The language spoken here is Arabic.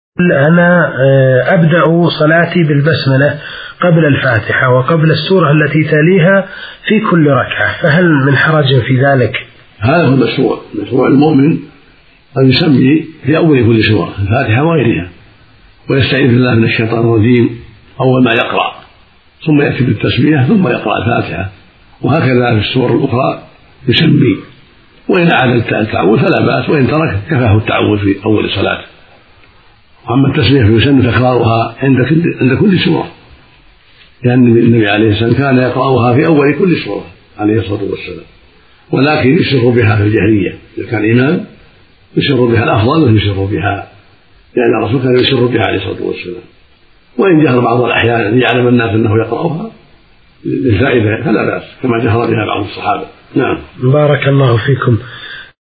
أنا أبدأ صلاتي بالبسملة قبل الفاتحة وقبل السورة التي تليها في كل ركعة، فهل من حرج في ذلك؟ هذا هو مشروع المؤمن أن يسمي في أول كل سورة الفاتحة وغيرها، ويستعيذ بالله من الشيطان الرجيم أول ما يقرأ، ثم يأتي بالتسمية ثم يقرأ الفاتحة، وهكذا في السور الأخرى يسمي، وإن أعاد التعوذ فلا بأس، وإن ترك كفاه التعوذ في أول صلاة. أما التسمية فيسن تكرارها عند كل سورة، لأن النبي عليه السلام كان يقرأها في أول كل سورة عليه الصلاة والسلام، ولكن يسر بها في الجهرية، إذا كان إمام يسر بها الأفضل يسر بها، لأن الرسول كان يسر بها عليه الصلاة والسلام، وإن جهر بعض الأحيان ليعلم الناس أنه يقرأها للفائدة فلا بأس، كما جهر بها بعض الصحابة. نعم. بارك الله فيكم.